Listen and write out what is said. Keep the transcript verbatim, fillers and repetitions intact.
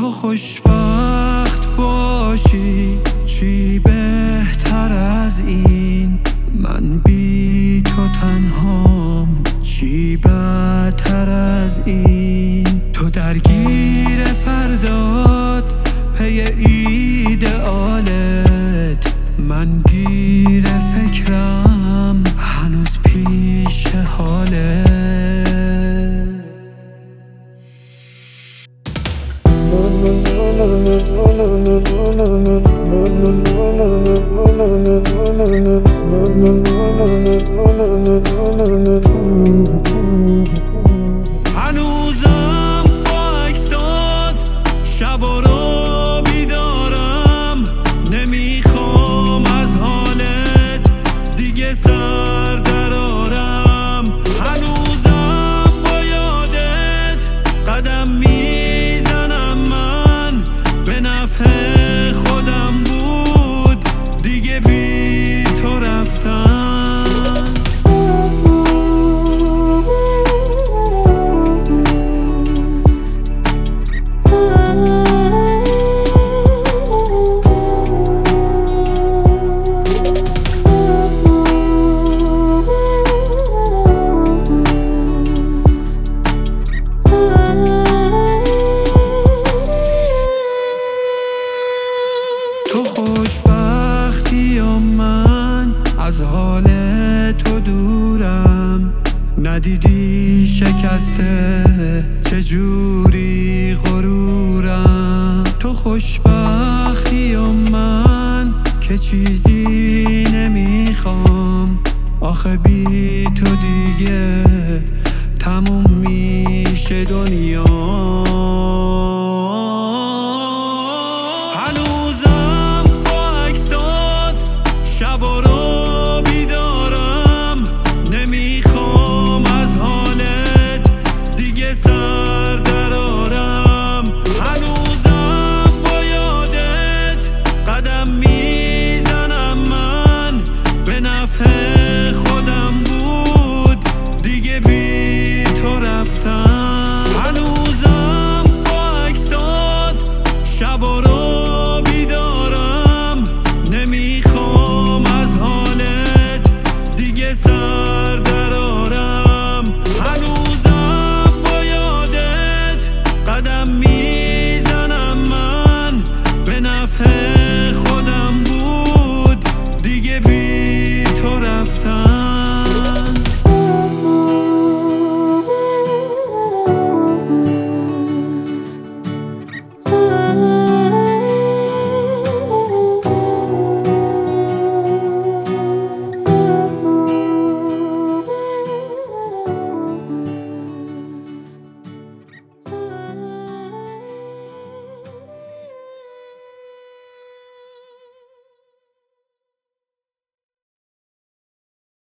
تو خوشبخت باشی چی بهتر از این، من بی تو تنهام چی بدتر از این. تو درگیر فردات پی ایدئالت، من گیر فکرم هنوز پیش حالت. هنوزم با عکسات شبا رو بیدارم، نمیخوام از حالت دیگه سر درارم. هنوزم با یادت قدم میزنم، من به نفع خودم بود دیگه بی تو رفتم. تو خوشبختی یا من از حال تو دورم، ندیدی شکسته چجوری غرورم. تو خوشبختی یا من که چیزی نمیخوام، آخه بی تو دیگه تموم میشه دنیا.